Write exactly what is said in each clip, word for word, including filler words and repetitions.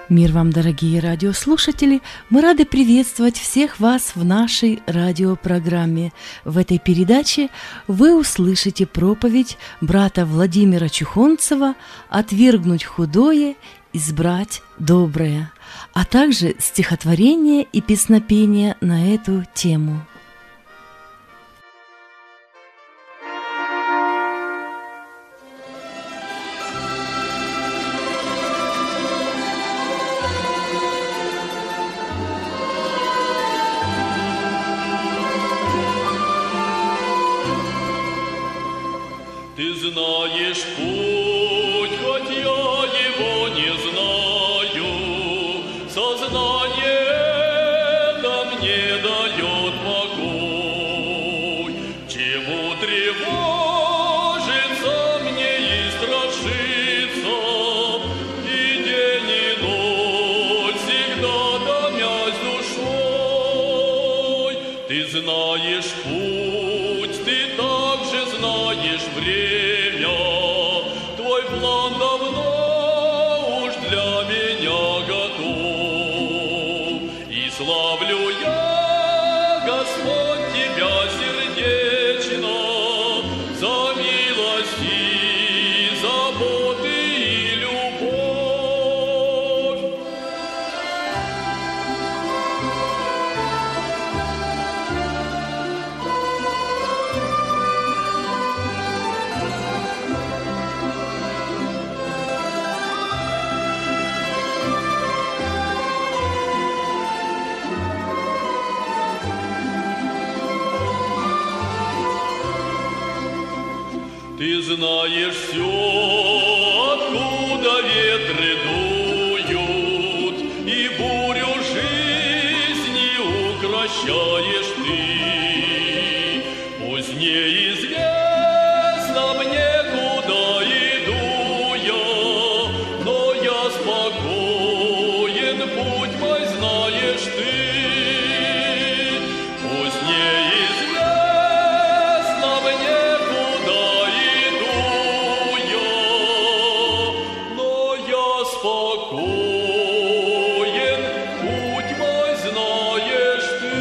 Мир вам, дорогие радиослушатели! Мы рады приветствовать всех вас в нашей радиопрограмме. В этой передаче вы услышите проповедь брата Владимира Чухонцева «Отвергнуть худое, избрать доброе», а также стихотворение и песнопение на эту тему. Ты знаешь путь, хоть я его не знаю, сознание это мне дает покой. Чему тревожиться мне и страшиться, и день, и ночь всегда томясь душой. Ты знаешь путь, ты также знаешь время, твой план давно уж для меня готов. И славлю я, Господь, тебя сердечно за милости, заботы и любовь. Ты знаешь все, откуда ветры дуют, и бурю жизни укрощаешь ты. Пусть неизвестно мне, куда иду я, но я спокоен, путь мой знаешь ты. Пусть неизвестно мне, куда спокоен, путь мой знаешь ты.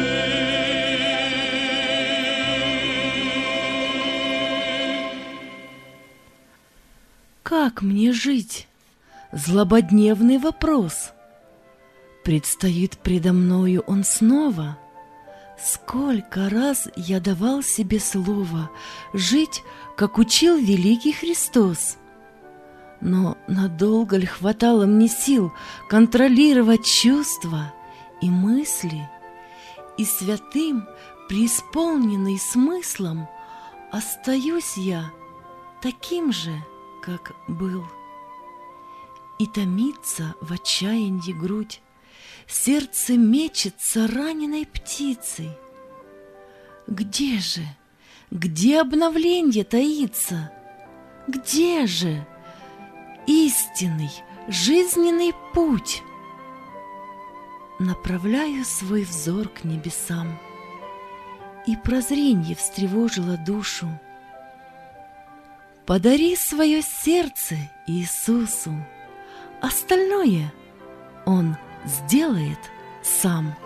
Как мне жить? Злободневный вопрос. Предстоит предо мною он снова. Сколько раз я давал себе слово жить, как учил великий Христос. Но надолго ли хватало мне сил контролировать чувства и мысли, и святым, преисполненный смыслом, остаюсь я таким же, как был. И томится в отчаянии грудь, сердце мечется раненой птицей. Где же, где обновление таится? Где же истинный, жизненный путь? Направляю свой взор к небесам, и прозренье встревожило душу. Подари свое сердце Иисусу, остальное Он сделает сам.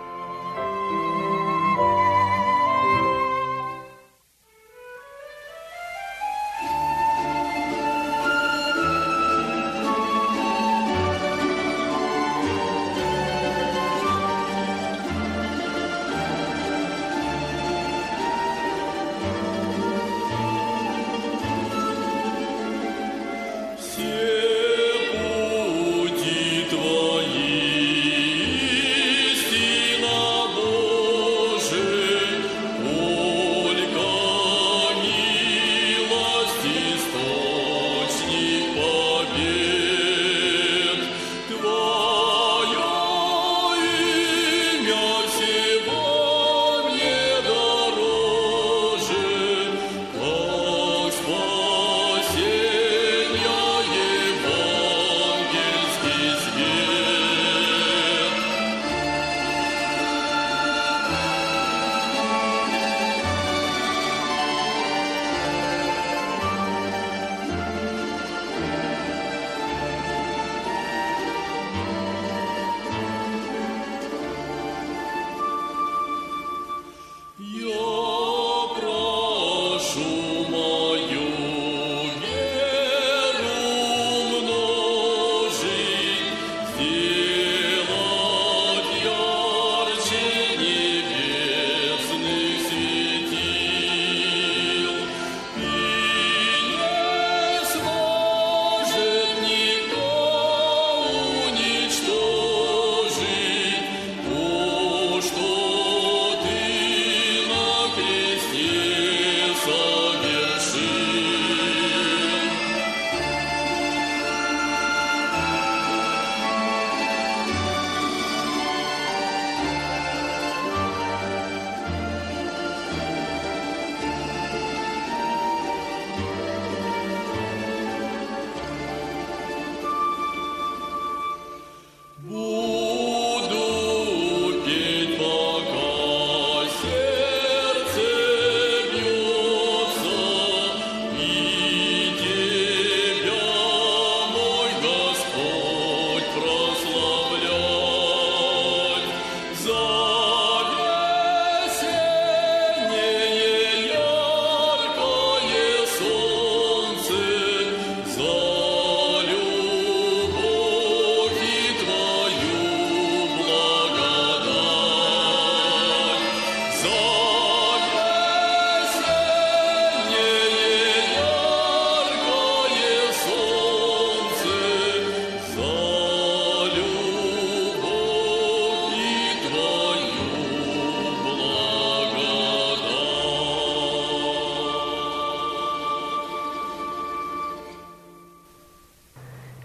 Все пути твои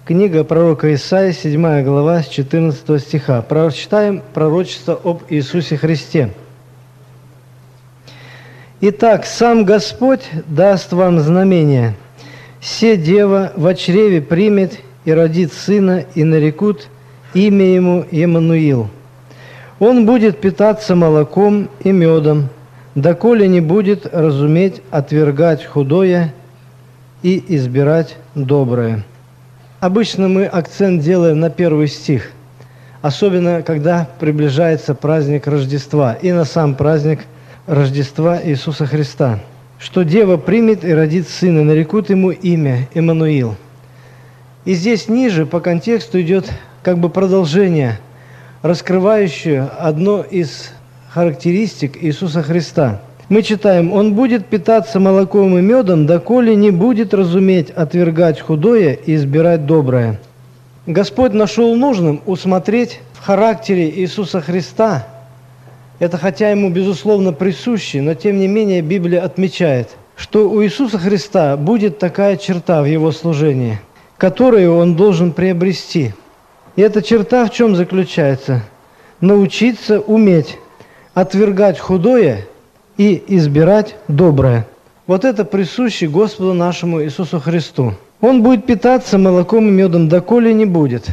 Книга пророка Исаии, седьмая глава, с четырнадцатого стиха. Прочитаем пророчество об Иисусе Христе. «Итак, сам Господь даст вам знамение. Се дева во чреве примет и родит сына, и нарекут имя ему Емануил. Он будет питаться молоком и медом, доколе не будет разуметь отвергать худое и избирать доброе». Обычно мы акцент делаем на первый стих, особенно когда приближается праздник Рождества и на сам праздник Рождества Иисуса Христа, что дева примет и родит сына, нарекут ему имя Эммануил. И здесь ниже по контексту идет как бы продолжение, раскрывающее одно из характеристик Иисуса Христа. Мы читаем: «Он будет питаться молоком и медом, доколе не будет разуметь отвергать худое и избирать доброе». Господь нашел нужным усмотреть в характере Иисуса Христа, это хотя ему, безусловно, присуще, но тем не менее Библия отмечает, что у Иисуса Христа будет такая черта в Его служении, которую Он должен приобрести. И эта черта в чем заключается? Научиться уметь отвергать худое и избирать доброе. Вот это присуще Господу нашему Иисусу Христу. Он будет питаться молоком и медом, доколе не будет.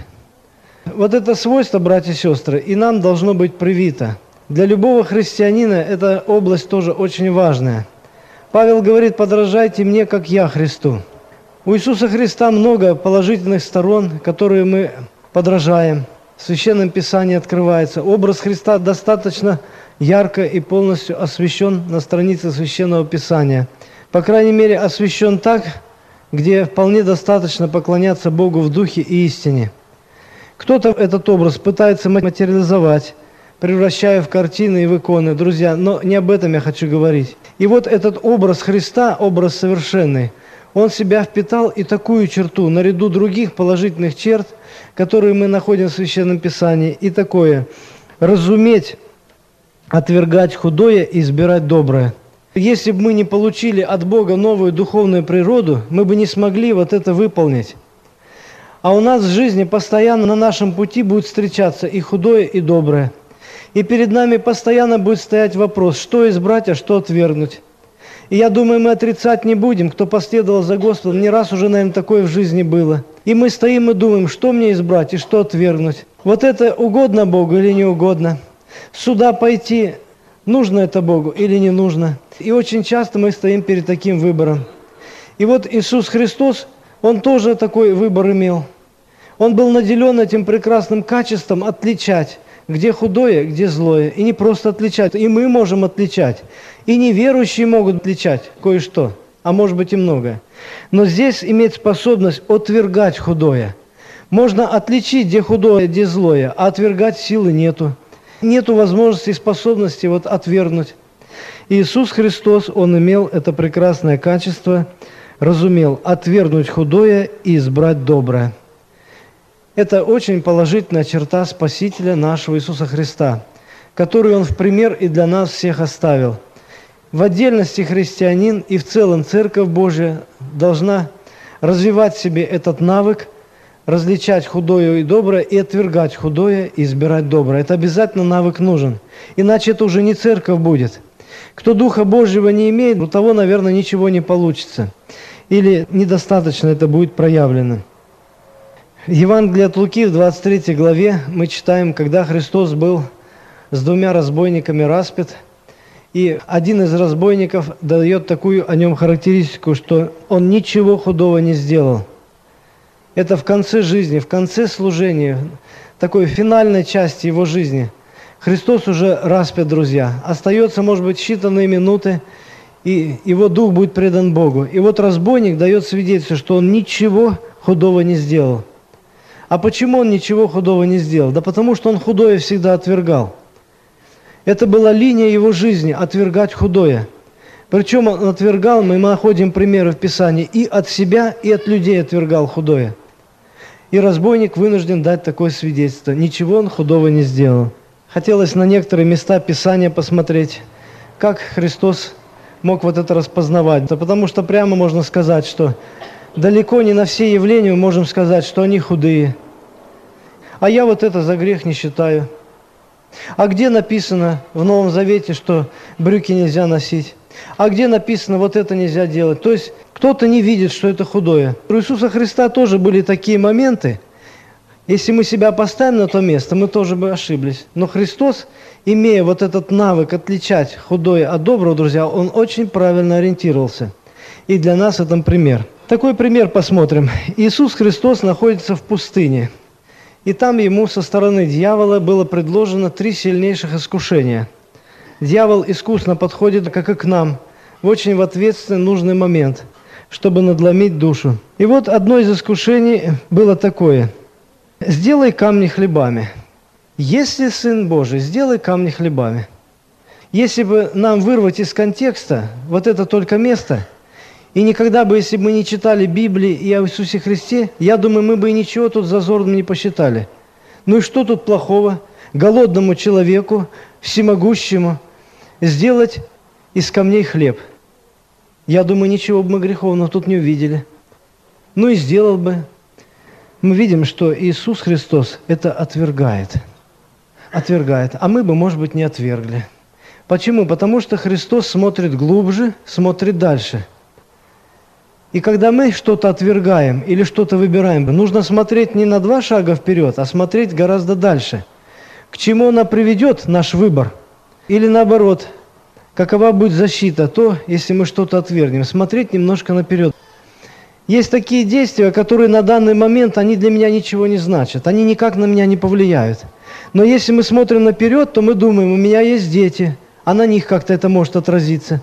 Вот это свойство, братья и сестры, и нам должно быть привито. Для любого христианина эта область тоже очень важная. Павел говорит: «Подражайте мне, как я Христу». У Иисуса Христа много положительных сторон, которые мы подражаем. В Священном Писании открывается. Образ Христа достаточно ярко и полностью освящен на странице Священного Писания. По крайней мере, освящен так, где вполне достаточно поклоняться Богу в духе и истине. Кто-то этот образ пытается материализовать, превращая в картины и в иконы. Друзья, но не об этом я хочу говорить. И вот этот образ Христа, образ совершенный, он в себя впитал и такую черту, наряду других положительных черт, которые мы находим в Священном Писании, и такое: разуметь отвергать худое и избирать доброе. Если бы мы не получили от Бога новую духовную природу, мы бы не смогли вот это выполнить. А у нас в жизни постоянно на нашем пути будет встречаться и худое, и доброе. И перед нами постоянно будет стоять вопрос, что избрать, а что отвергнуть. И я думаю, мы отрицать не будем, кто последовал за Господом, не раз уже, наверное, такое в жизни было. И мы стоим и думаем, что мне избрать и что отвергнуть. Вот это угодно Богу или не угодно? Сюда пойти, нужно это Богу или не нужно? И очень часто мы стоим перед таким выбором. И вот Иисус Христос, Он тоже такой выбор имел. Он был наделен этим прекрасным качеством отличать, где худое, где злое. И не просто отличать, и мы можем отличать. И неверующие могут отличать кое-что, а может быть и многое. Но здесь иметь способность отвергать худое. Можно отличить, где худое, где злое, а отвергать силы нету. Нету возможности и способности вот отвергнуть. Иисус Христос, Он имел это прекрасное качество, разумел отвергнуть худое и избрать доброе. Это очень положительная черта Спасителя нашего Иисуса Христа, которую Он в пример и для нас всех оставил. В отдельности христианин и в целом Церковь Божия должна развивать в себе этот навык, различать худое и доброе, и отвергать худое, и избирать доброе. Это обязательно навык нужен. Иначе это уже не церковь будет. Кто Духа Божьего не имеет, у того, наверное, ничего не получится. Или недостаточно это будет проявлено. В Евангелии от Луки в двадцать третьей главе мы читаем, когда Христос был с двумя разбойниками распят, и один из разбойников дает такую о нем характеристику, что он ничего худого не сделал. Это в конце жизни, в конце служения, такой финальной части его жизни. Христос уже распят, друзья. Остается, может быть, считанные минуты, и его дух будет предан Богу. И вот разбойник дает свидетельство, что он ничего худого не сделал. А почему он ничего худого не сделал? Да потому что он худое всегда отвергал. Это была линия его жизни – отвергать худое. Причем он отвергал, мы находим примеры в Писании, и от себя, и от людей отвергал худое. И разбойник вынужден дать такое свидетельство. Ничего он худого не сделал. Хотелось на некоторые места Писания посмотреть, как Христос мог вот это распознавать. Да потому что прямо можно сказать, что далеко не на все явления мы можем сказать, что они худые. А я вот это за грех не считаю. А где написано в Новом Завете, что брюки нельзя носить? А где написано, вот это нельзя делать? То есть кто-то не видит, что это худое. У Иисуса Христа тоже были такие моменты. Если мы себя поставим на то место, мы тоже бы ошиблись. Но Христос, имея вот этот навык отличать худое от доброго, друзья, Он очень правильно ориентировался. И для нас это пример. Такой пример посмотрим. Иисус Христос находится в пустыне. И там Ему со стороны дьявола было предложено три сильнейших искушения. Дьявол искусно подходит, как и к нам, в очень в ответственный, нужный момент, чтобы надломить душу. И вот одно из искушений было такое. «Сделай камни хлебами. Если Сын Божий, сделай камни хлебами». Если бы нам вырвать из контекста вот это только место, и никогда бы, если бы мы не читали Библии и о Иисусе Христе, я думаю, мы бы и ничего тут зазорным не посчитали. Ну и что тут плохого? Голодному человеку, всемогущему, сделать из камней хлеб. Я думаю, ничего бы мы греховного тут не увидели. Ну и сделал бы. Мы видим, что Иисус Христос это отвергает. Отвергает. А мы бы, может быть, не отвергли. Почему? Потому что Христос смотрит глубже, смотрит дальше. И когда мы что-то отвергаем или что-то выбираем, нужно смотреть не на два шага вперед, а смотреть гораздо дальше. К чему она приведет, наш выбор? Или наоборот, какова будет защита, то, если мы что-то отвергнем. Смотреть немножко наперед. Есть такие действия, которые на данный момент, они для меня ничего не значат. Они никак на меня не повлияют. Но если мы смотрим наперед, то мы думаем, у меня есть дети, а на них как-то это может отразиться.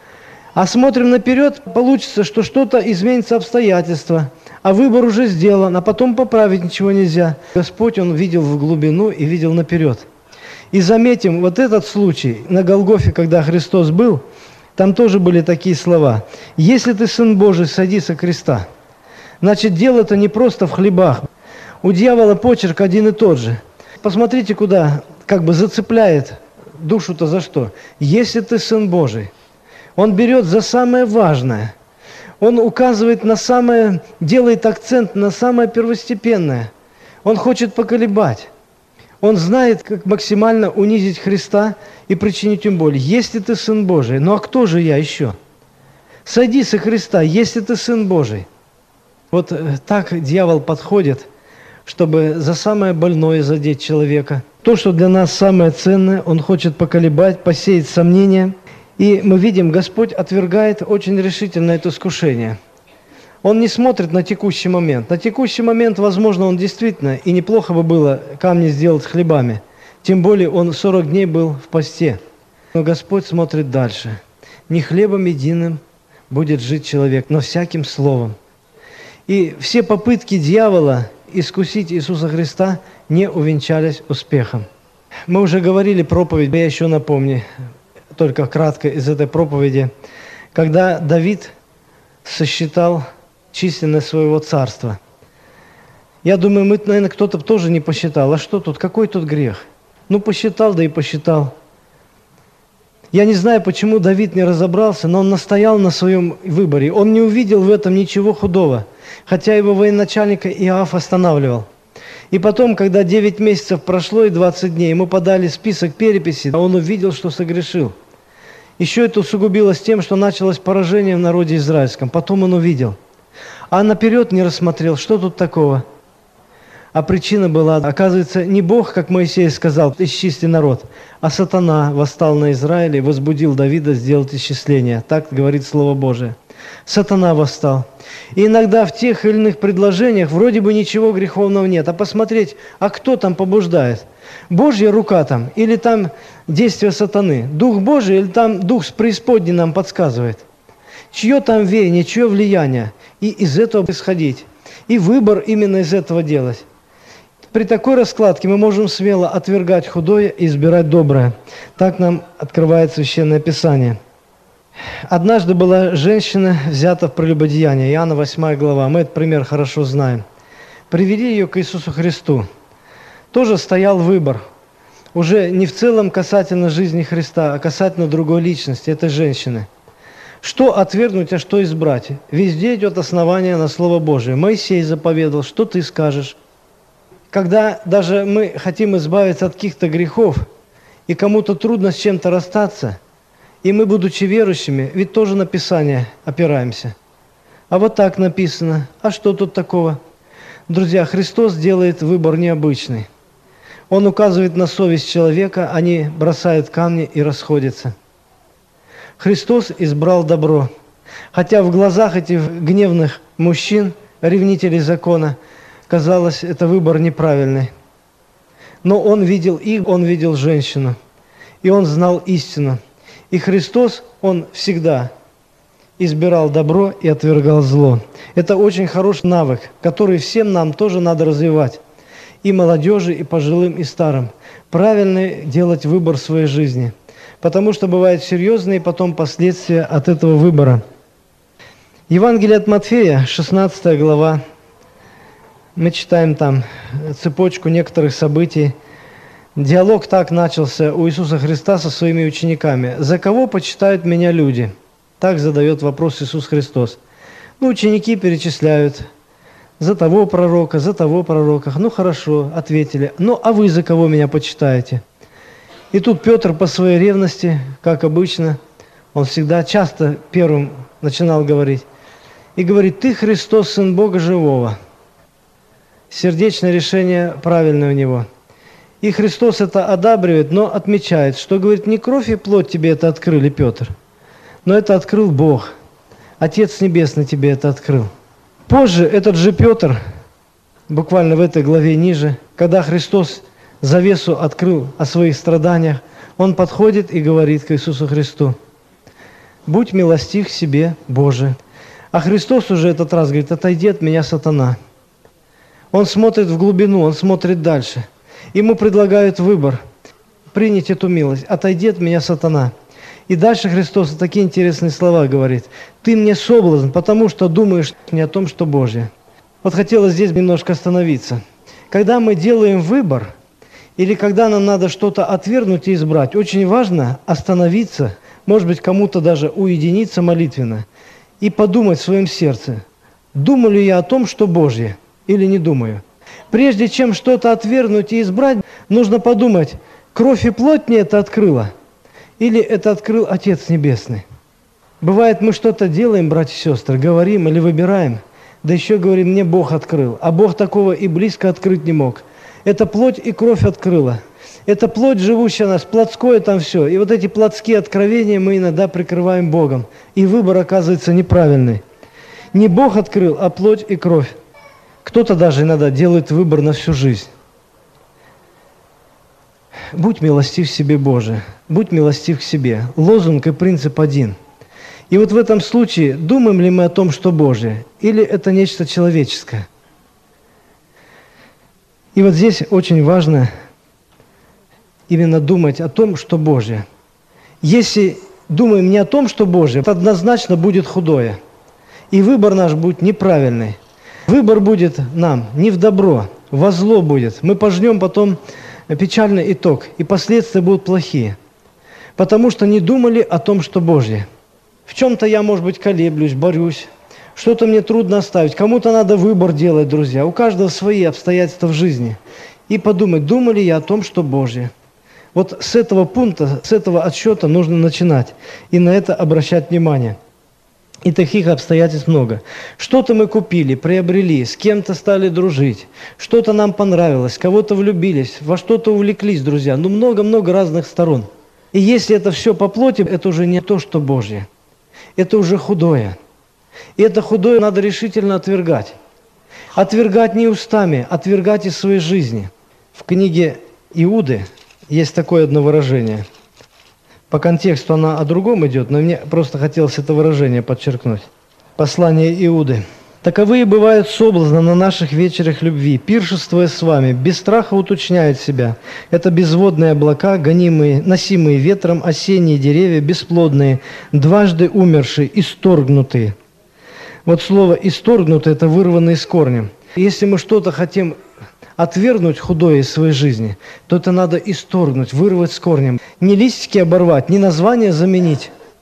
А смотрим наперед, получится, что что-то изменится обстоятельства, а выбор уже сделан, а потом поправить ничего нельзя. Господь, Он видел в глубину и видел наперед. И заметим, вот этот случай на Голгофе, когда Христос был, там тоже были такие слова. «Если ты Сын Божий, сойди со креста». Значит, дело-то не просто в хлебах. У дьявола почерк один и тот же. Посмотрите, куда как бы зацепляет душу-то за что. «Если ты Сын Божий». Он берет за самое важное. Он указывает на самое, делает акцент на самое первостепенное. Он хочет поколебать. Он знает, как максимально унизить Христа и причинить им боль. Если ты Сын Божий, ну а кто же я еще? Сойди со Христа, если ты Сын Божий. Вот так дьявол подходит, чтобы за самое больное задеть человека. То, что для нас самое ценное, он хочет поколебать, посеять сомнения. И мы видим, Господь отвергает очень решительно это искушение. Он не смотрит на текущий момент. На текущий момент, возможно, он действительно, и неплохо бы было камни сделать хлебами. Тем более он сорок дней был в посте. Но Господь смотрит дальше. Не хлебом единым будет жить человек, но всяким словом. И все попытки дьявола искусить Иисуса Христа не увенчались успехом. Мы уже говорили проповедь, я еще напомню, только кратко из этой проповеди, когда Давид сосчитал численность своего царства. Я думаю, мы, наверное, кто-то тоже не посчитал. А что тут? Какой тут грех? Ну, посчитал, да и посчитал. Я не знаю, почему Давид не разобрался, но он настоял на своем выборе. Он не увидел в этом ничего худого, хотя его военачальника Иоав останавливал. И потом, когда девять месяцев прошло и двадцать дней, ему подали список переписи, он увидел, что согрешил. Еще это усугубилось тем, что началось поражение в народе израильском. Потом он увидел. А наперед не рассмотрел, что тут такого. А причина была, оказывается, не Бог, как Моисей сказал, исчисли народ, а сатана восстал на Израиле и возбудил Давида сделать исчисление. Так говорит Слово Божие. Сатана восстал. И иногда в тех или иных предложениях вроде бы ничего греховного нет. А посмотреть, а кто там побуждает? Божья рука там или там действие сатаны? Дух Божий или там дух с преисподней нам подсказывает? Чье там веяние, чье влияние? И из этого исходить. И выбор именно из этого делать. При такой раскладке мы можем смело отвергать худое и избирать доброе. Так нам открывает Священное Писание. Однажды была женщина взята в прелюбодеяние. Иоанна восьмая глава. Мы этот пример хорошо знаем. Привели ее к Иисусу Христу. Тоже стоял выбор. Уже не в целом касательно жизни Христа, а касательно другой личности, этой женщины. Что отвергнуть, а что избрать? Везде идет основание на Слово Божие. Моисей заповедал, что ты скажешь? Когда даже мы хотим избавиться от каких-то грехов, и кому-то трудно с чем-то расстаться, и мы, будучи верующими, ведь тоже на Писание опираемся. А вот так написано. А что тут такого? Друзья, Христос делает выбор необычный. Он указывает на совесть человека, они бросают камни и расходятся. Христос избрал добро. Хотя в глазах этих гневных мужчин, ревнителей закона, казалось, это выбор неправильный. Но Он видел их, Он видел женщину, и Он знал истину. И Христос, Он всегда избирал добро и отвергал зло. Это очень хороший навык, который всем нам тоже надо развивать. И молодежи, и пожилым, и старым. Правильно делать выбор в своей жизни. Потому что бывают серьезные потом последствия от этого выбора. Евангелие от Матфея, шестнадцатая глава. Мы читаем там цепочку некоторых событий. Диалог так начался у Иисуса Христа со своими учениками. «За кого почитают меня люди?» Так задает вопрос Иисус Христос. Ну, ученики перечисляют. За того пророка, за того пророка. Ну, хорошо, ответили. Ну, а вы за кого меня почитаете? И тут Петр по своей ревности, как обычно, он всегда часто первым начинал говорить. И говорит, ты Христос, Сын Бога Живого. Сердечное решение правильное у него. И Христос это одабривает, но отмечает, что, говорит, не кровь и плоть тебе это открыли, Петр, но это открыл Бог. Отец Небесный тебе это открыл. Позже этот же Петр, буквально в этой главе ниже, когда Христос завесу открыл о своих страданиях, он подходит и говорит к Иисусу Христу, «Будь милостив к себе, Боже». А Христос уже этот раз говорит, «Отойди от меня, сатана». Он смотрит в глубину, он смотрит дальше. Ему предлагают выбор, принять эту милость, «Отойди от меня, сатана». И дальше Христос такие интересные слова говорит. «Ты мне соблазн, потому что думаешь не о том, что Божье». Вот хотелось здесь немножко остановиться. Когда мы делаем выбор, или когда нам надо что-то отвергнуть и избрать, очень важно остановиться, может быть, кому-то даже уединиться молитвенно, и подумать в своем сердце, думаю ли я о том, что Божье, или не думаю. Прежде чем что-то отвергнуть и избрать, нужно подумать, кровь и плоть мне это открыла, или это открыл Отец Небесный. Бывает, мы что-то делаем, братья и сестры, говорим или выбираем, да еще говорим, мне Бог открыл, а Бог такого и близко открыть не мог. Это плоть и кровь открыла. Это плоть, живущая у нас, плотское там все. И вот эти плотские откровения мы иногда прикрываем Богом. И выбор оказывается неправильный. Не Бог открыл, а плоть и кровь. Кто-то даже иногда делает выбор на всю жизнь. Будь милостив себе, Боже. Будь милостив к себе. Лозунг и принцип один. И вот в этом случае, думаем ли мы о том, что Божие, или это нечто человеческое? И вот здесь очень важно именно думать о том, что Божие. Если думаем не о том, что Божие, то однозначно будет худое. И выбор наш будет неправильный. Выбор будет нам не в добро, во зло будет. Мы пожнем потом печальный итог, и последствия будут плохие. Потому что не думали о том, что Божье. В чем-то я, может быть, колеблюсь, борюсь. Что-то мне трудно оставить. Кому-то надо выбор делать, друзья. У каждого свои обстоятельства в жизни. И подумать, думали я о том, что Божье. Вот с этого пункта, с этого отсчета нужно начинать. И на это обращать внимание. И таких обстоятельств много. Что-то мы купили, приобрели, с кем-то стали дружить. Что-то нам понравилось, кого-то влюбились, во что-то увлеклись, друзья. Ну, много-много разных сторон. И если это все по плоти, это уже не то, что Божье. Это уже худое. И это худое надо решительно отвергать. Отвергать не устами, отвергать из своей жизни. В книге Иуды есть такое одно выражение. По контексту она о другом идет, но мне просто хотелось это выражение подчеркнуть. Послание Иуды. «Таковые бывают соблазны на наших вечерах любви, пиршествуя с вами, без страха уточняют себя. Это безводные облака, гонимые, носимые ветром, осенние деревья, бесплодные, дважды умершие, исторгнутые». Вот слово «исторгнутые» – это вырванные с корнем. Если мы что-то хотим отвергнуть худое из своей жизни, то это надо исторгнуть, вырвать с корнем. Не листики оборвать, не название заменить,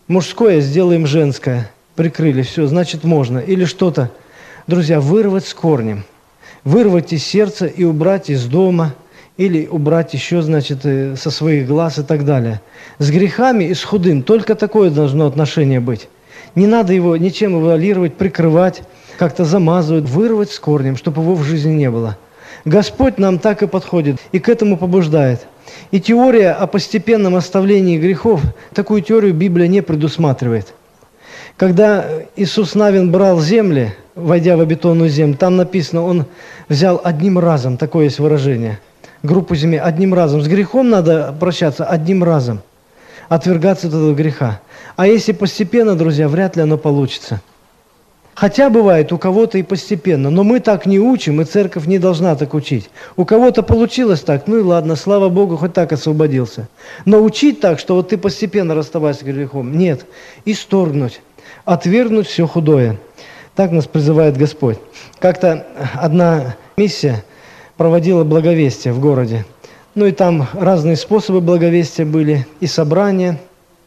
Мужское сделаем женское. Прикрыли, все, значит можно. Или что-то. Друзья, вырвать с корнем. Вырвать из сердца и убрать из дома. Или убрать еще, значит, со своих глаз и так далее. С грехами и с худым только такое должно отношение быть. Не надо его ничем эвуалировать, прикрывать, как-то замазывать, вырвать с корнем, чтобы его в жизни не было. Господь нам так и подходит и к этому побуждает. И теория о постепенном оставлении грехов, такую теорию Библия не предусматривает. Когда Иисус Навин брал земли, войдя в обетованную землю, там написано, Он взял одним разом, такое есть выражение, группу земли одним разом. С грехом надо прощаться одним разом, отвергаться от этого греха. А если постепенно, друзья, вряд ли оно получится. Хотя бывает у кого-то и постепенно, но мы так не учим, и церковь не должна так учить. У кого-то получилось так, ну и ладно, слава Богу, хоть так освободился. Но учить так, что вот ты постепенно расставайся с грехом, нет. Исторгнуть, отвергнуть все худое. Так нас призывает Господь. Как-то одна миссия проводила благовестие в городе. Ну и там разные способы благовестия были, и собрания,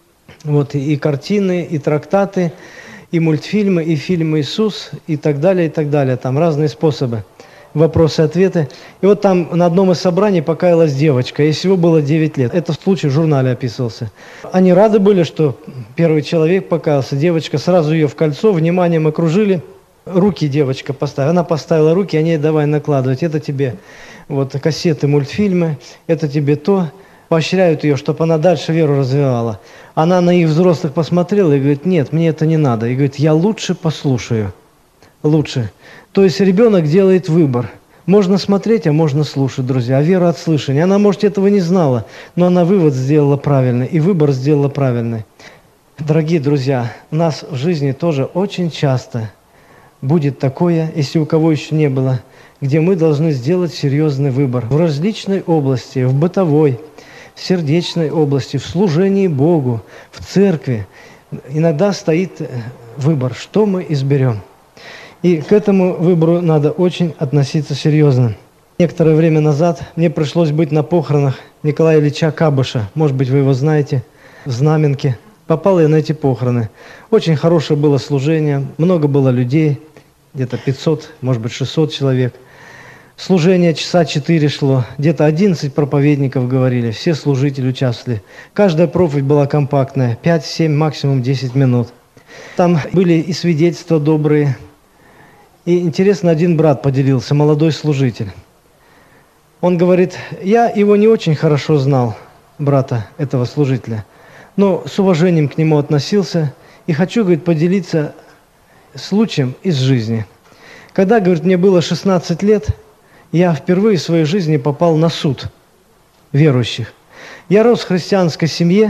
вот, и картины, и трактаты, и мультфильмы, и фильмы «Иисус», и так далее, и так далее. Там разные способы, вопросы-ответы. И вот там на одном из собраний покаялась девочка, ей всего было девять лет. Это случай в журнале описывался. Они рады были, что первый человек покаялся, девочка, сразу ее в кольцо, вниманием окружили. Руки девочка поставила, она поставила руки, они ей давай накладывать. Это тебе вот кассеты, мультфильмы, это тебе то. Поощряют ее, чтобы она дальше веру развивала. Она на их взрослых посмотрела и говорит, нет, мне это не надо. И говорит, я лучше послушаю. Лучше. То есть ребенок делает выбор. Можно смотреть, а можно слушать, друзья. А вера от слышания. Она, может, этого не знала, но она вывод сделала правильный, и выбор сделала правильный. Дорогие друзья, у нас в жизни тоже очень часто будет такое, если у кого еще не было, где мы должны сделать серьезный выбор в различной области, в бытовой, в сердечной области, в служении Богу, в церкви. Иногда стоит выбор, что мы изберем. И к этому выбору надо очень относиться серьезно. Некоторое время назад мне пришлось быть на похоронах Николая Ильича Кабыша. Может быть, вы его знаете, в Знаменке. Попал я на эти похороны. Очень хорошее было служение, много было людей, где-то пятьсот, может быть, шестьсот человек. Служение часа четыре шло, где-то одиннадцать проповедников говорили, все служители участвовали. Каждая проповедь была компактная, пять-семь, максимум десять минут. Там были и свидетельства добрые. И интересно, один брат поделился, молодой служитель. Он говорит, я его не очень хорошо знал, брата этого служителя, но с уважением к нему относился и хочу, говорит, поделиться случаем из жизни. Когда, говорит, мне было шестнадцать лет, я впервые в своей жизни попал на суд верующих. Я рос в христианской семье,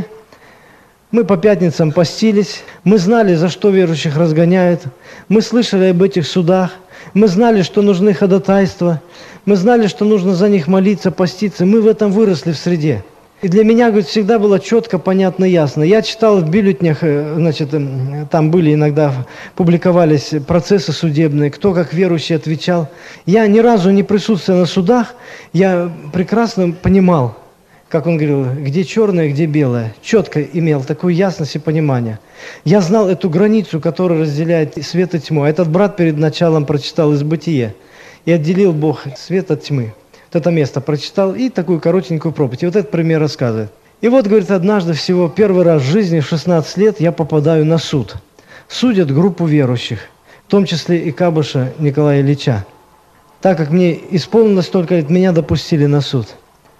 мы по пятницам постились, мы знали, за что верующих разгоняют, мы слышали об этих судах, мы знали, что нужны ходатайства, мы знали, что нужно за них молиться, поститься, мы в этом выросли в среде. И для меня, говорит, всегда было четко, понятно, ясно. Я читал в бюллетнях, значит, там были иногда, публиковались процессы судебные, кто как верующий отвечал. Я ни разу не присутствуя на судах, я прекрасно понимал, как он говорил, где черное, где белое. Четко имел такую ясность и понимание. Я знал эту границу, которая разделяет свет и тьму. Этот брат перед началом прочитал из Бытия. И отделил Бог свет от тьмы. Вот это место прочитал и такую коротенькую проповедь. И вот этот пример рассказывает. И вот, говорит, однажды всего первый раз в жизни, в шестнадцать лет, я попадаю на суд. Судят группу верующих, в том числе и Кабыша Николая Ильича. Так как мне исполнилось столько лет, меня допустили на суд.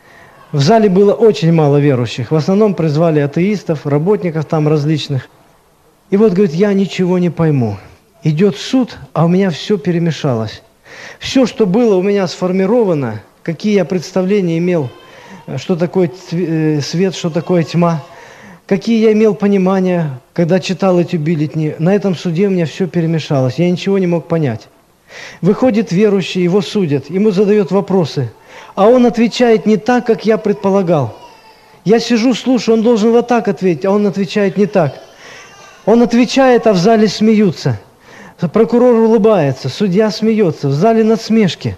В зале было очень мало верующих. В основном призвали атеистов, работников там различных. И вот, говорит, я ничего не пойму. Идет суд, а у меня все перемешалось. Все, что было у меня сформировано, какие я представления имел, что такое свет, что такое тьма, какие я имел понимания, когда читал эти бюллетени, на этом суде у меня все перемешалось, я ничего не мог понять. Выходит верующий, его судят, ему задают вопросы, а он отвечает не так, как я предполагал. Я сижу, слушаю, он должен вот так ответить, а он отвечает не так. Он отвечает, а в зале смеются. Прокурор улыбается, судья смеется, в зале насмешки.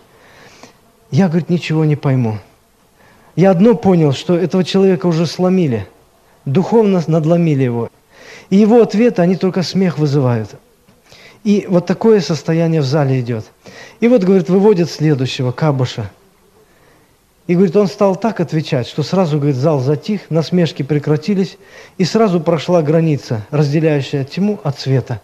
Я, говорит, ничего не пойму. Я одно понял, что этого человека уже сломили, духовно надломили его. И его ответы, они только смех вызывают. И вот такое состояние в зале идет. И вот, говорит, выводят следующего, Кабыша. И, говорит, он стал так отвечать, что сразу, говорит, зал затих, насмешки прекратились, и сразу прошла граница, разделяющая тьму от света.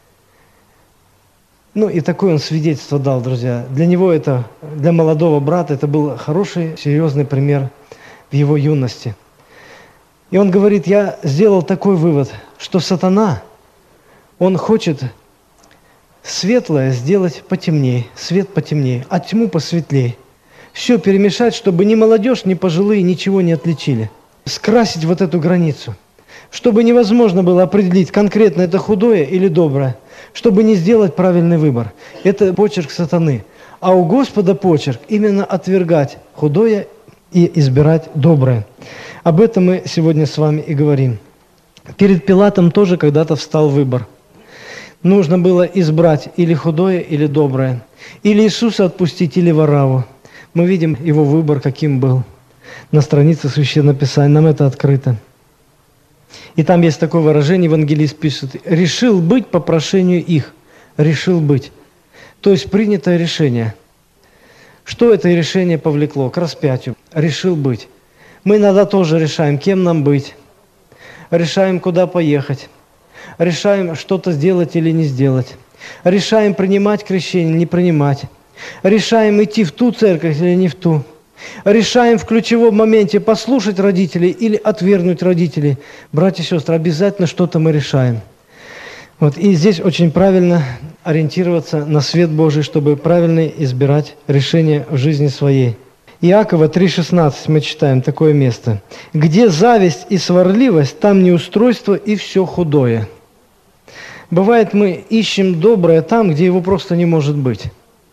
Ну, и такое он свидетельство дал, друзья. Для него это, для молодого брата, это был хороший, серьезный пример в его юности. И он говорит, я сделал такой вывод, что сатана, он хочет светлое сделать потемнее, свет потемнее, а тьму посветлее. Все перемешать, чтобы ни молодежь, ни пожилые ничего не отличили. Скрасить вот эту границу, чтобы невозможно было определить, конкретно это худое или доброе, чтобы не сделать правильный выбор. Это почерк сатаны. А у Господа почерк именно отвергать худое и избирать доброе. Об этом мы сегодня с вами и говорим. Перед Пилатом тоже когда-то встал выбор. Нужно было избрать или худое, или доброе. Или Иисуса отпустить, или Варавву. Мы видим его выбор, каким был. На странице Священного Писания нам это открыто. И там есть такое выражение, евангелист пишет, «решил быть по прошению их». Решил быть. То есть принятое решение. Что это решение повлекло? К распятию. Решил быть. Мы иногда тоже решаем, кем нам быть. Решаем, куда поехать. Решаем, что-то сделать или не сделать. Решаем, принимать крещение, не принимать. Решаем, идти в ту церковь или не в ту. Решаем в ключевом моменте послушать родителей или отвергнуть родителей. Братья и сестры, обязательно что-то мы решаем. Вот, и здесь очень правильно ориентироваться на свет Божий, чтобы правильно избирать решения в жизни своей. Иакова три шестнадцать мы читаем такое место. «Где зависть и сварливость, там неустройство и все худое». Бывает, мы ищем доброе там, где его просто не может быть.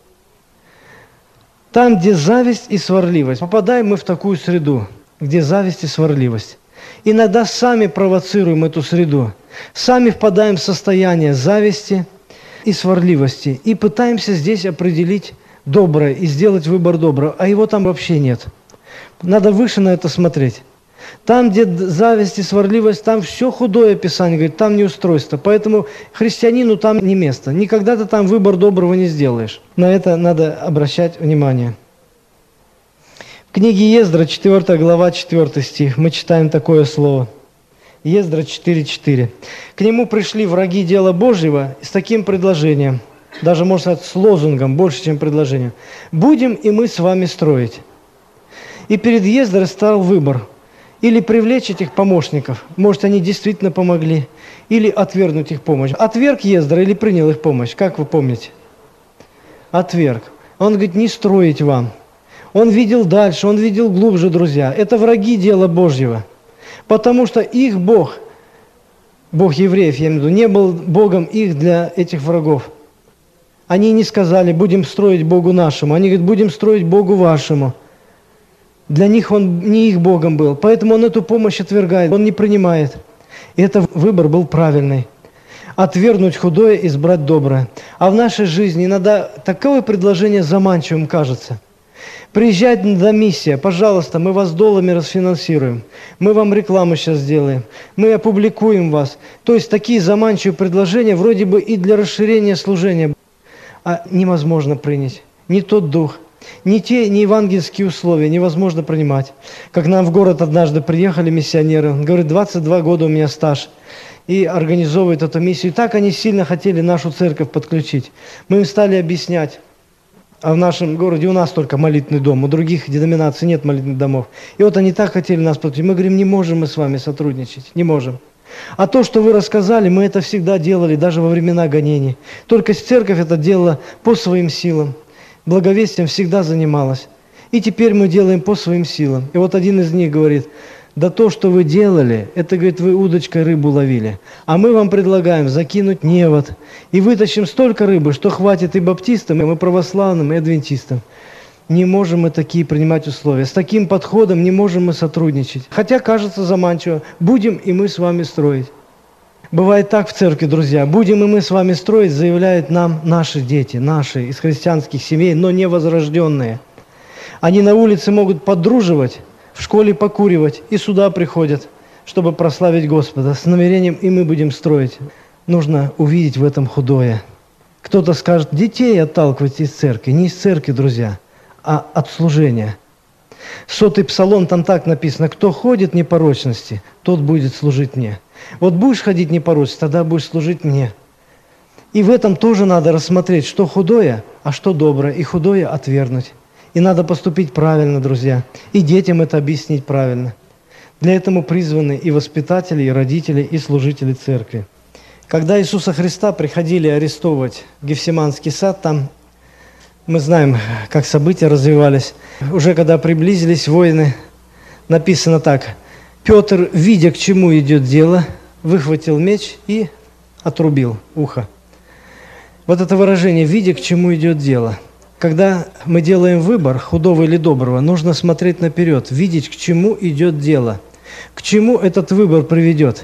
Там, где зависть и сварливость. Попадаем мы в такую среду, где зависть и сварливость. Иногда сами провоцируем эту среду. Сами впадаем в состояние зависти и сварливости. И пытаемся здесь определить доброе и сделать выбор доброго. А его там вообще нет. Надо выше на это смотреть. Там, где зависть и сварливость, там все худое, Писание говорит, там неустройство. Поэтому христианину там не место. Никогда ты там выбор доброго не сделаешь. На это надо обращать внимание. В книге Ездра, четвёртая глава, четвёртый стих, мы читаем такое слово. Ездра четыре четыре. «К нему пришли враги дела Божьего с таким предложением». Даже, можно сказать, с лозунгом, больше, чем предложением. «Будем и мы с вами строить». И перед Ездрой стал выбор. Или привлечь этих помощников, может, они действительно помогли, или отвергнуть их помощь. Отверг Ездра или принял их помощь, как вы помните? Отверг. Он говорит, не строить вам. Он видел дальше, он видел глубже, друзья. Это враги дела Божьего. Потому что их Бог, Бог евреев, я имею в виду, не был Богом их для этих врагов. Они не сказали, будем строить Богу нашему. Они говорят, будем строить Богу вашему. Для них он не их Богом был. Поэтому он эту помощь отвергает, он не принимает. И это выбор был правильный. Отвергнуть худое, избрать доброе. А в нашей жизни иногда такое предложение заманчивым кажется. Приезжать на миссия, пожалуйста, мы вас долларами расфинансируем. Мы вам рекламу сейчас сделаем. Мы опубликуем вас. То есть такие заманчивые предложения вроде бы и для расширения служения. А невозможно принять. Не тот дух. Ни те, ни евангельские условия невозможно принимать. Как нам в город однажды приехали миссионеры, он говорит, двадцать два года у меня стаж, и организовывает эту миссию. И так они сильно хотели нашу церковь подключить. Мы им стали объяснять, а в нашем городе у нас только молитвенный дом, у других деноминаций нет молитвенных домов. И вот они так хотели нас подключить. Мы говорим, не можем мы с вами сотрудничать, не можем. А то, что вы рассказали, мы это всегда делали, даже во времена гонений. Только церковь это делала по своим силам. Благовестием всегда занималась. И теперь мы делаем по своим силам. И вот один из них говорит, да то, что вы делали, это, говорит, вы удочкой рыбу ловили. А мы вам предлагаем закинуть невод. И вытащим столько рыбы, что хватит и баптистам, и православным, и адвентистам. Не можем мы такие принимать условия. С таким подходом не можем мы сотрудничать. Хотя кажется заманчиво. Будем и мы с вами строить. Бывает так в церкви, друзья. Будем и мы с вами строить, заявляют нам наши дети, наши из христианских семей, но не возрожденные. Они на улице могут поддруживать, в школе покуривать, и сюда приходят, чтобы прославить Господа. С намерением и мы будем строить. Нужно увидеть в этом худое. Кто-то скажет, детей отталкивать из церкви. Не из церкви, друзья, а от служения. Сотый псалом, там так написано: кто ходит в непорочности, тот будет служить мне. Вот будешь ходить в непорочности, тогда будешь служить мне. И в этом тоже надо рассмотреть, что худое, а что доброе, и худое отвергнуть. И надо поступить правильно, друзья, и детям это объяснить правильно. Для этого призваны и воспитатели, и родители, и служители церкви. Когда Иисуса Христа приходили арестовывать в Гефсиманский сад, там мы знаем, как события развивались. Уже когда приблизились воины, написано так: Петр, видя, к чему идет дело, выхватил меч и отрубил ухо. Вот это выражение «видя, к чему идет дело». Когда мы делаем выбор, худого или доброго, нужно смотреть наперед, видеть, к чему идет дело, к чему этот выбор приведет.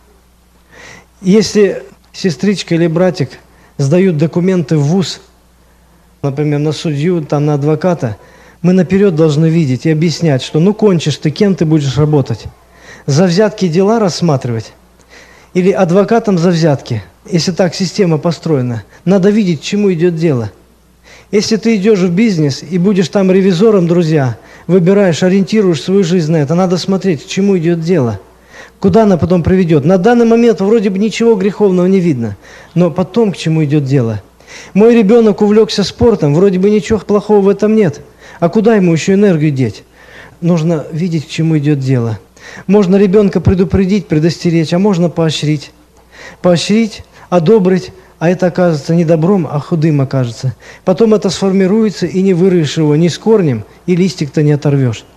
Если сестричка или братик сдают документы в вуз, например, на судью, там, на адвоката, мы наперед должны видеть и объяснять, что ну кончишь ты, кем ты будешь работать? За взятки дела рассматривать? Или адвокатом за взятки? Если так система построена, надо видеть, к чему идет дело. Если ты идешь в бизнес и будешь там ревизором, друзья, выбираешь, ориентируешь свою жизнь на это, надо смотреть, к чему идет дело. Куда она потом приведет? На данный момент вроде бы ничего греховного не видно, но потом к чему идет дело? Мой ребенок увлекся спортом, вроде бы ничего плохого в этом нет. А куда ему еще энергию деть? Нужно видеть, к чему идет дело. Можно ребенка предупредить, предостеречь, а можно поощрить. Поощрить, одобрить, а это окажется не добром, а худым окажется. Потом это сформируется, и не вырвешь его ни с корнем, и листик-то не оторвешь.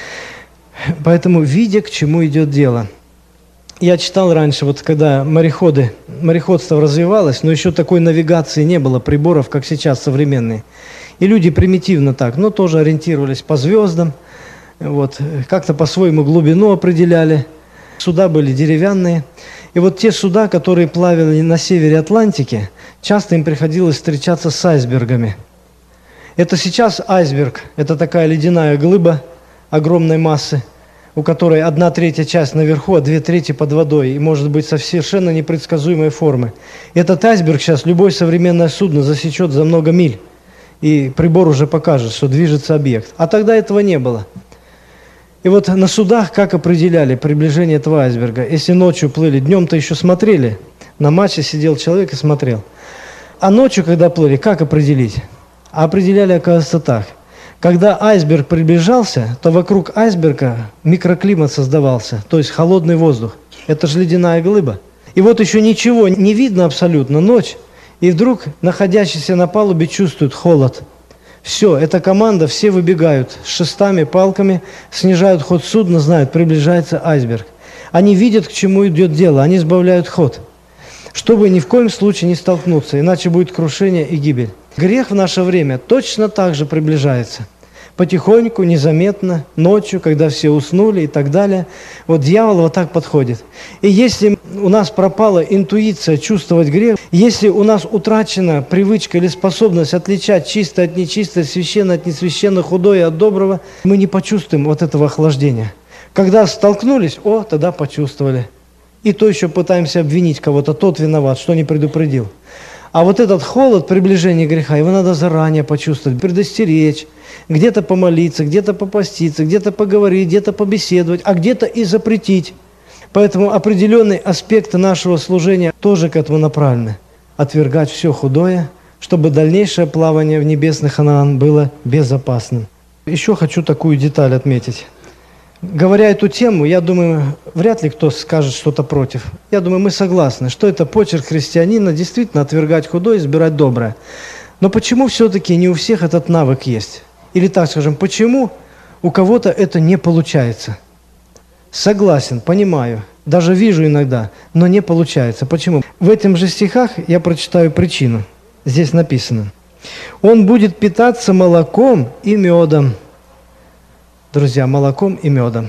Поэтому видя, к чему идет дело. Я читал раньше, вот когда мореходы, мореходство развивалось, но еще такой навигации не было, приборов, как сейчас современные. И люди примитивно так, но тоже ориентировались по звездам, вот, как-то по-своему глубину определяли. Суда были деревянные. И вот те суда, которые плавали на севере Атлантики, часто им приходилось встречаться с айсбергами. Это сейчас айсберг, это такая ледяная глыба огромной массы, у которой одна третья часть наверху, а две трети под водой, и может быть со совершенно непредсказуемой формы. Этот айсберг сейчас любое современное судно засечет за много миль, и прибор уже покажет, что движется объект. А тогда этого не было. И вот на судах как определяли приближение этого айсберга? Если ночью плыли, днем-то еще смотрели, на мачте сидел человек и смотрел. А ночью, когда плыли, как определить? А определяли, оказывается, так. Когда айсберг приближался, то вокруг айсберга микроклимат создавался, то есть холодный воздух. Это же ледяная глыба. И вот еще ничего не видно абсолютно, ночь, и вдруг находящийся на палубе чувствует холод. Все, эта команда, все выбегают с шестами, палками, снижают ход судна, знают, приближается айсберг. Они видят, к чему идет дело, они сбавляют ход, чтобы ни в коем случае не столкнуться, иначе будет крушение и гибель. Грех в наше время точно так же приближается. Потихоньку, незаметно, ночью, когда все уснули и так далее. Вот дьявол вот так подходит. И если у нас пропала интуиция чувствовать грех, если у нас утрачена привычка или способность отличать чистое от нечистого, священное от несвященного, худое от доброго, мы не почувствуем вот этого охлаждения. Когда столкнулись, о, тогда почувствовали. И то еще пытаемся обвинить кого-то, тот виноват, что не предупредил. А вот этот холод приближения греха, его надо заранее почувствовать, предостеречь, где-то помолиться, где-то попаститься, где-то поговорить, где-то побеседовать, а где-то и запретить. Поэтому определенные аспекты нашего служения тоже к этому направлены. Отвергать все худое, чтобы дальнейшее плавание в небесный Ханаан было безопасным. Еще хочу такую деталь отметить. Говоря эту тему, я думаю, вряд ли кто скажет что-то против. Я думаю, мы согласны, что это почерк христианина, действительно отвергать худое, избирать доброе. Но почему все-таки не у всех этот навык есть? Или так скажем, почему у кого-то это не получается? Согласен, понимаю, даже вижу иногда, но не получается. Почему? В этих же стихах я прочитаю причину. Здесь написано: «Он будет питаться молоком и медом». Друзья, молоком и медом.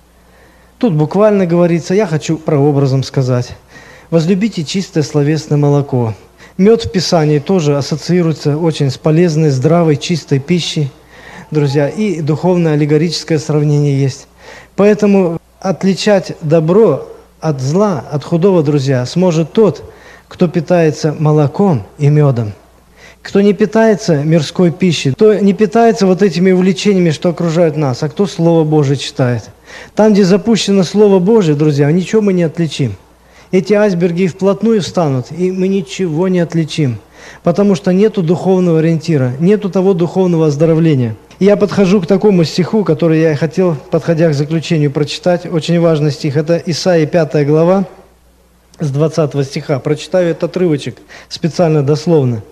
Тут буквально говорится, я хочу прообразом сказать. Возлюбите чистое словесное молоко. Мед в Писании тоже ассоциируется очень с полезной, здравой, чистой пищей, друзья. И духовное аллегорическое сравнение есть. Поэтому отличать добро от зла, от худого, друзья, сможет тот, кто питается молоком и медом, кто не питается мирской пищей, кто не питается вот этими увлечениями, что окружают нас, а кто Слово Божие читает. Там, где запущено Слово Божие, друзья, ничего мы не отличим. Эти айсберги вплотную встанут, и мы ничего не отличим, потому что нету духовного ориентира, нету того духовного оздоровления. И я подхожу к такому стиху, который я хотел, подходя к заключению, прочитать. Очень важный стих. Это Исаия пятая глава, с двадцатого стиха. Прочитаю этот отрывочек специально дословно.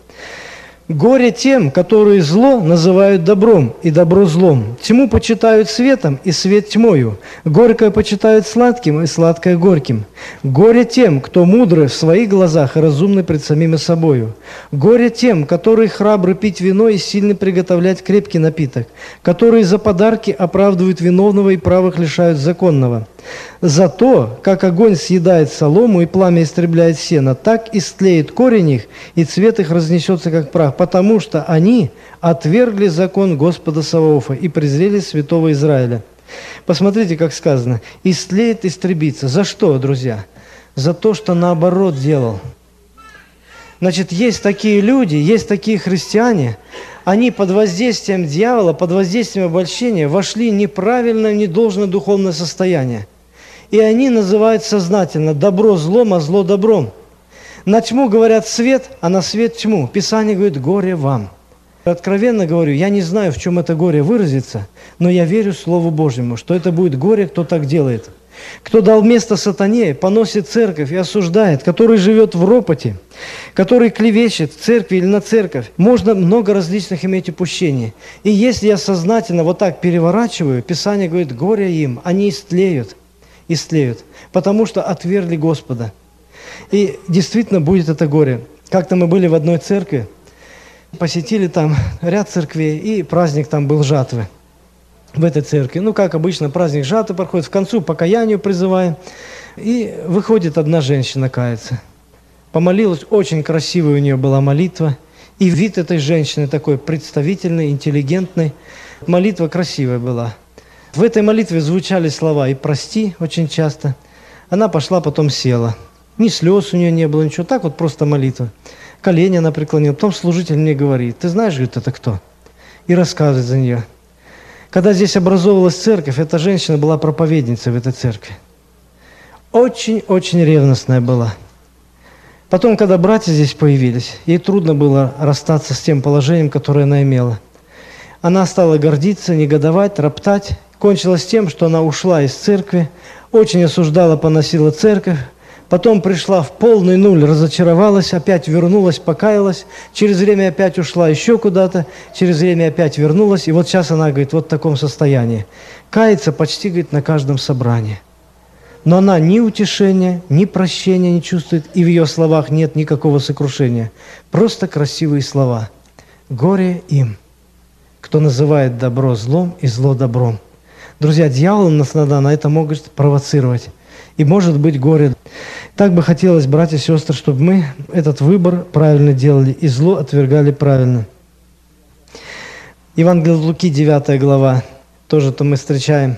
«Горе тем, которые зло называют добром, и добро злом. Тьму почитают светом, и свет тьмою. Горькое почитают сладким, и сладкое горьким. Горе тем, кто мудрый в своих глазах и разумный пред самими собою. Горе тем, которые храбры пить вино и сильны приготовлять крепкий напиток, которые за подарки оправдывают виновного и правых лишают законного. За то, как огонь съедает солому и пламя истребляет сено, так истлеет корень их, и цвет их разнесется, как прах, потому что они отвергли закон Господа Саваофа и презрели святого Израиля». Посмотрите, как сказано. «Истлеет, истребится». За что, друзья? За то, что наоборот делал. Значит, есть такие люди, есть такие христиане, они под воздействием дьявола, под воздействием обольщения вошли в неправильное, недолжное духовное состояние. И они называют сознательно добро злом, а зло добром. На тьму говорят свет, а на свет тьму. Писание говорит: горе вам. Откровенно говорю, я не знаю, в чем это горе выразится, но я верю Слову Божьему, что это будет горе, кто так делает. Кто дал место сатане, поносит церковь и осуждает, который живет в ропоте, который клевещет в церкви или на церковь. Можно много различных иметь упущений. И если я сознательно вот так переворачиваю, Писание говорит: горе им, они истлеют, истлеют, потому что отвергли Господа. И действительно будет это горе. Как-то мы были в одной церкви, посетили там ряд церквей, и праздник там был жатвы. В этой церкви. Ну, как обычно, праздник жатвы проходит, в концу покаянию призываем. И выходит одна женщина каяться. Помолилась, очень красивая у нее была молитва. И вид этой женщины такой представительный, интеллигентный. Молитва красивая была. В этой молитве звучали слова «и прости» очень часто. Она пошла, потом села. Ни слез у нее не было, ничего. Так вот просто молитва. Колени она преклонила. Потом служитель мне говорит: ты знаешь, говорит, это кто? И рассказывает за нее. Когда здесь образовалась церковь, эта женщина была проповедницей в этой церкви. Очень-очень ревностная была. Потом, когда братья здесь появились, ей трудно было расстаться с тем положением, которое она имела. Она стала гордиться, негодовать, роптать. Кончилось тем, что она ушла из церкви, очень осуждала, поносила церковь. Потом пришла в полный нуль, разочаровалась, опять вернулась, покаялась. Через время опять ушла еще куда-то, через время опять вернулась. И вот сейчас она, говорит, вот в таком состоянии. Кается почти, говорит, на каждом собрании. Но она ни утешения, ни прощения не чувствует, и в ее словах нет никакого сокрушения. Просто красивые слова. Горе им, кто называет добро злом и зло добром. Друзья, дьявол нас иногда на это может провоцировать. И может быть горе. Так бы хотелось, братья и сестры, чтобы мы этот выбор правильно делали и зло отвергали правильно. Евангелие от Луки, девятая глава, тоже-то мы встречаем.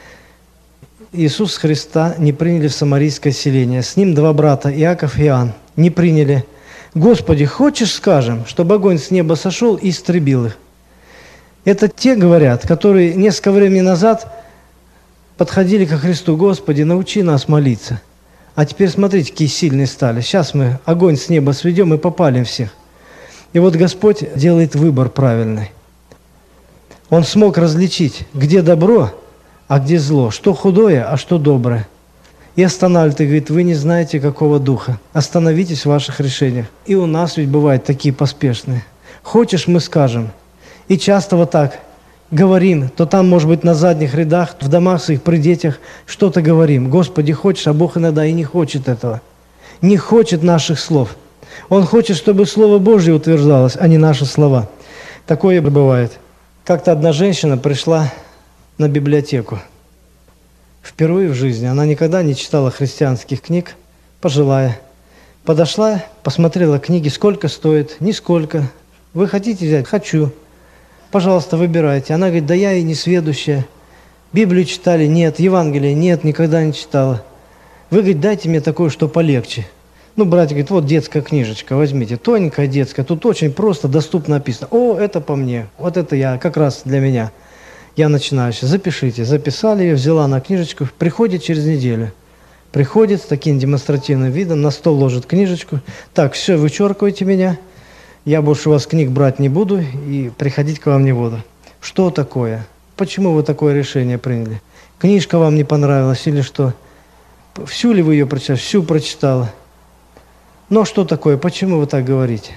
Иисус Христа не приняли в самарийское селение. С ним два брата, Иаков и Иоанн, не приняли. Господи, хочешь, скажем, чтобы огонь с неба сошел и истребил их? Это те, говорят, которые несколько времени назад подходили ко Христу: Господи, научи нас молиться. А теперь смотрите, какие сильные стали. Сейчас мы огонь с неба сведем и попалим всех. И вот Господь делает выбор правильный. Он смог различить, где добро, а где зло, что худое, а что доброе. И останавливает, и говорит: вы не знаете, какого духа. Остановитесь в ваших решениях. И у нас ведь бывают такие поспешные. Хочешь, мы скажем. И часто вот так говорим, то там, может быть, на задних рядах, в домах своих, при детях, что-то говорим. Господи, хочешь, а Бог иногда и не хочет этого. Не хочет наших слов. Он хочет, чтобы Слово Божье утверждалось, а не наши слова. Такое бывает. Как-то одна женщина пришла на библиотеку. Впервые в жизни. Она никогда не читала христианских книг, пожилая. Подошла, посмотрела книги, сколько стоит, нисколько. Вы хотите взять? Хочу. Пожалуйста, выбирайте. Она говорит: да я и не сведущая. Библию читали? Нет. Евангелие? Нет, никогда не читала. Вы, говорит, дайте мне такое, что полегче. Ну, братья говорит, вот детская книжечка, возьмите, тоненькая детская, тут очень просто, доступно написано. О, это по мне, вот это я, как раз для меня. Я начинающий, запишите. Записали ее, взяла на книжечку, приходит через неделю. Приходит с таким демонстративным видом, на стол ложит книжечку. Так, все, вычеркивайте меня, я больше у вас книг брать не буду и приходить к вам не буду. Что такое? Почему вы такое решение приняли? Книжка вам не понравилась или что? Всю ли вы ее прочитали? Всю прочитала. Но что такое? Почему вы так говорите?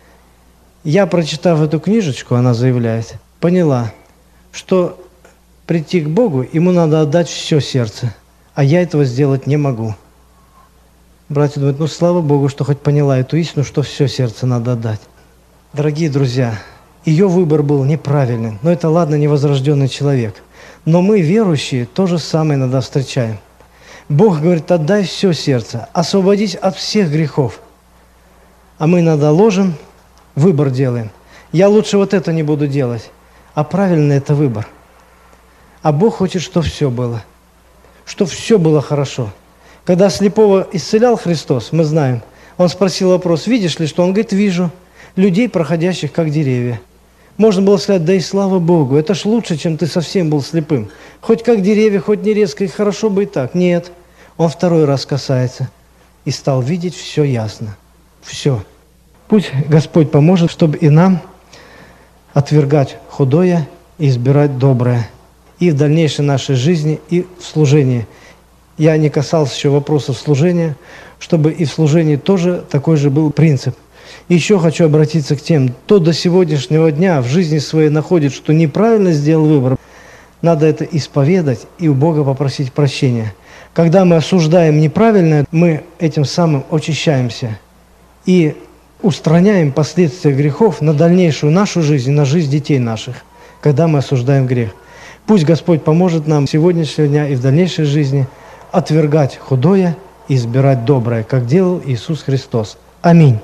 Я, прочитав эту книжечку, она заявляет, поняла, что прийти к Богу, ему надо отдать все сердце, а я этого сделать не могу. Братья думают, ну слава Богу, что хоть поняла эту истину, что все сердце надо отдать. Дорогие друзья, ее выбор был неправильным, но это ладно, невозрожденный человек. Но мы, верующие, то же самое иногда встречаем. Бог говорит, отдай все сердце, освободись от всех грехов. А мы иногда ложим, выбор делаем. Я лучше вот это не буду делать. А правильно это выбор. А Бог хочет, чтобы все было. Чтобы все было хорошо. Когда слепого исцелял Христос, мы знаем, Он спросил вопрос, видишь ли что? Он говорит, вижу людей, проходящих как деревья. Можно было сказать, да и слава Богу, это ж лучше, чем ты совсем был слепым. Хоть как деревья, хоть не резко, и хорошо бы и так. Нет, он второй раз касается и стал видеть все ясно. Все. Пусть Господь поможет, чтобы и нам отвергать худое и избирать доброе. И в дальнейшей нашей жизни, и в служении. Я не касался еще вопросов служения, чтобы и в служении тоже такой же был принцип. Еще хочу обратиться к тем, кто до сегодняшнего дня в жизни своей находит, что неправильно сделал выбор. Надо это исповедать и у Бога попросить прощения. Когда мы осуждаем неправильно, мы этим самым очищаемся и устраняем последствия грехов на дальнейшую нашу жизнь и на жизнь детей наших, когда мы осуждаем грех. Пусть Господь поможет нам сегодняшнего дня и в дальнейшей жизни отвергать худое и избирать доброе, как делал Иисус Христос. Аминь.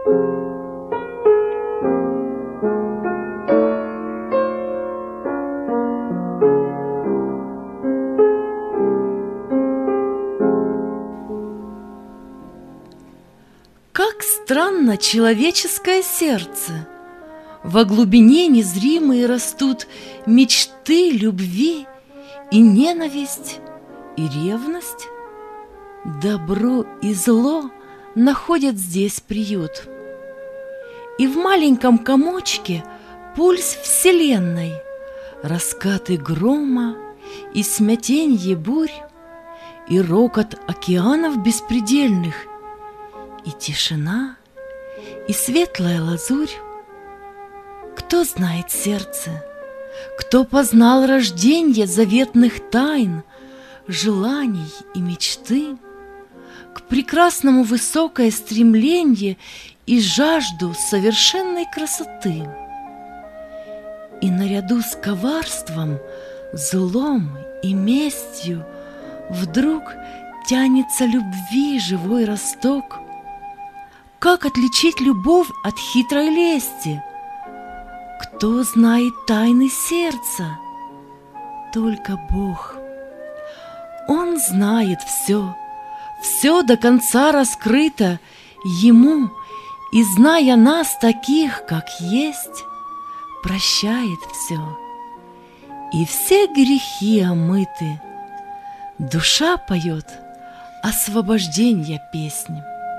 Как странно человеческое сердце! Во глубине незримые растут мечты любви и ненависть, и ревность. Добро и зло находят здесь приют. И в маленьком комочке пульс вселенной, раскаты грома и смятенье бурь, и рокот океанов беспредельных, и тишина, и светлая лазурь. Кто знает сердце? Кто познал рожденье заветных тайн, желаний и мечты? К прекрасному высокое стремленье и жажду совершенной красоты. И наряду с коварством, злом и местью вдруг тянется любви живой росток. Как отличить любовь от хитрой лести? Кто знает тайны сердца? Только Бог. Он знает все, все до конца раскрыто Ему, и, зная нас таких, как есть, прощает все. И все грехи омыты. Душа поет освобождения песнь.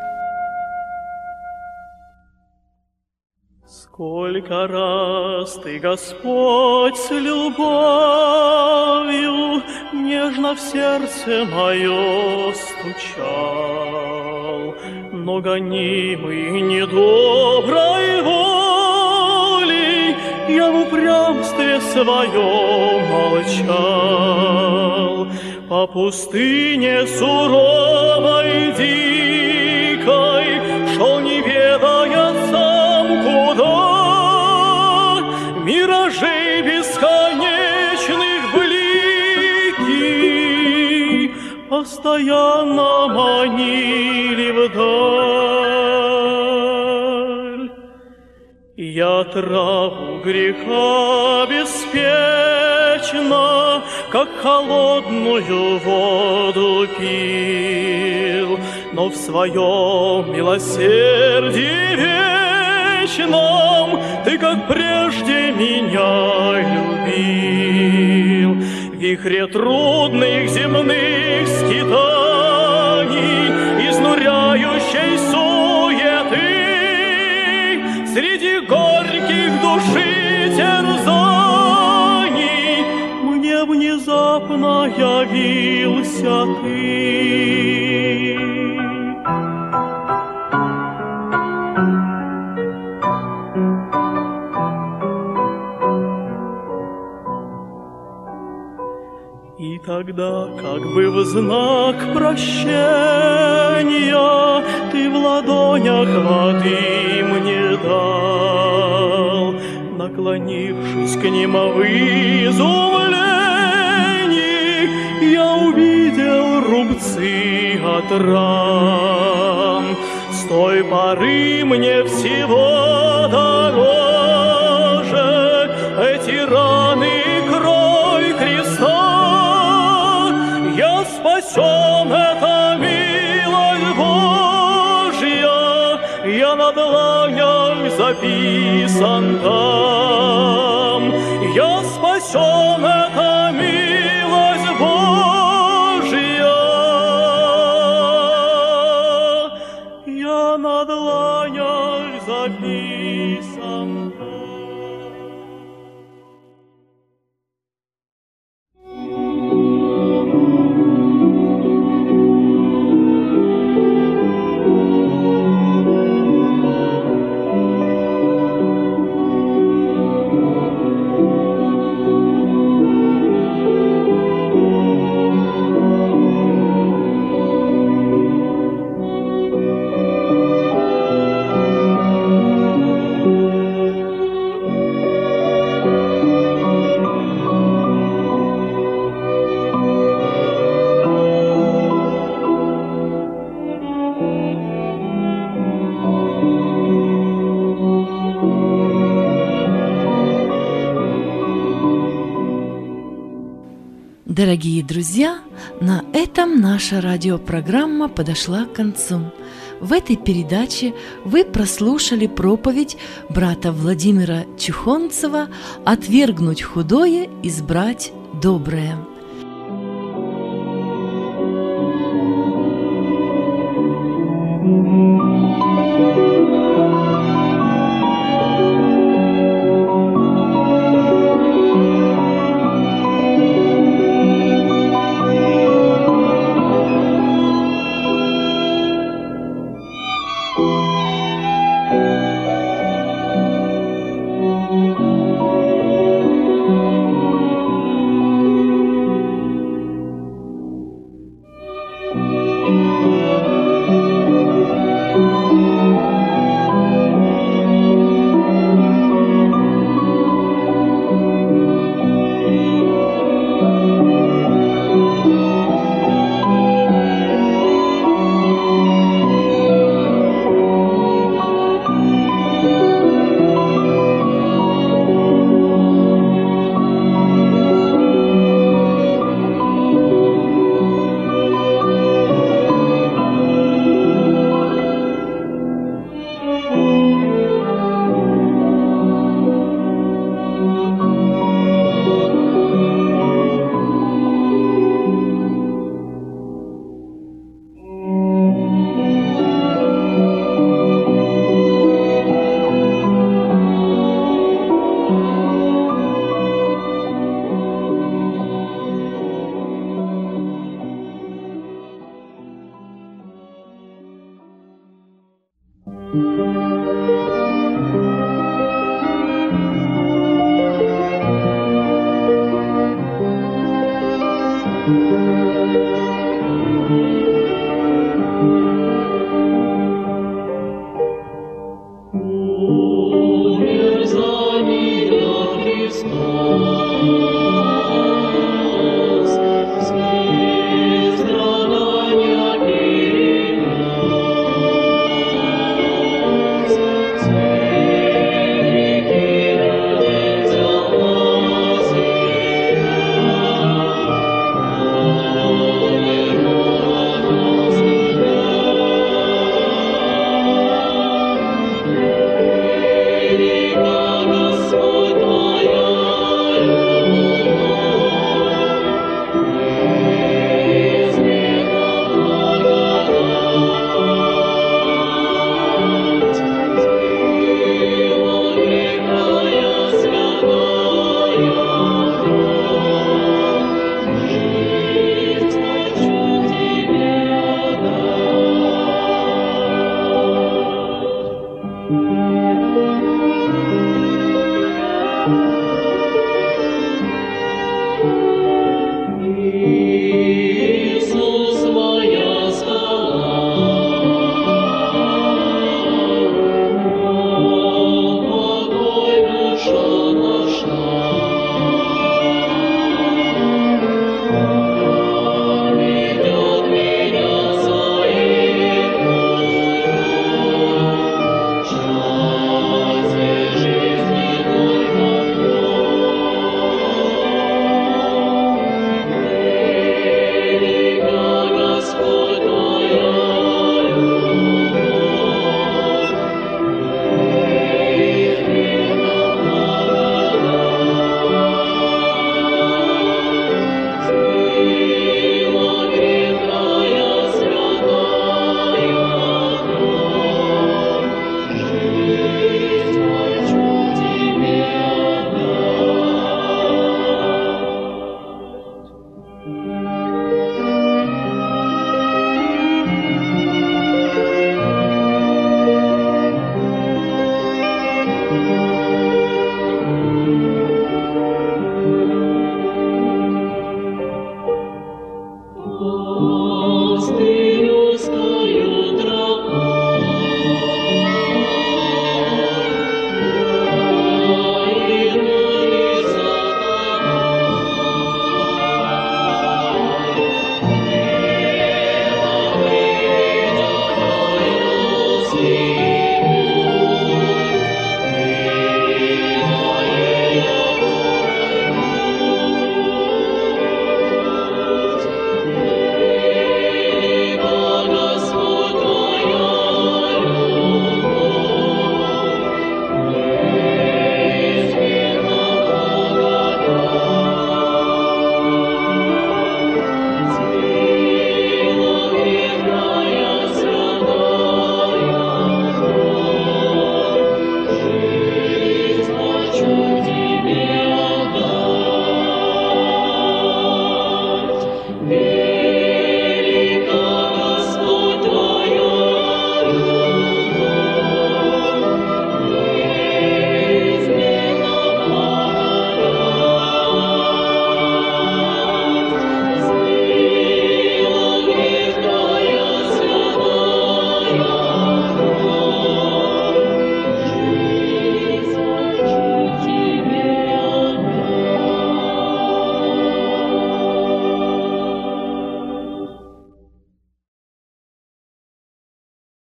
Сколько раз Ты, Господь, с любовью нежно в сердце мое стучал, но гонимый недоброй волей я в упрямстве своем молчал. По пустыне суровой дикой шел, не ведая сам куда, миражей бесконечных блики постоянно манили вдаль. Я траву греха беспечно, как холодную воду пил, но в своем милосердии вечном Ты, как прежде, меня любил. В вихре трудных земных скитаний, изнуряющей суеты, среди горьких души терзаний мне внезапно явился Ты. И тогда, как бы в знак прощения, Ты в ладонях воды мне дал, наклонившись к ним в изумлении, я увидел рубцы от ран. С той поры мне всего дороже эти раны, кровь креста. Я спасен, это милость Божья, я на дланях записан там. Я спасен, это милость Божья, я на дланях записан там. Дорогие друзья, на этом наша радиопрограмма подошла к концу. В этой передаче вы прослушали проповедь брата Владимира Чухонцева «Отвергнуть худое, избрать доброе». Thank you.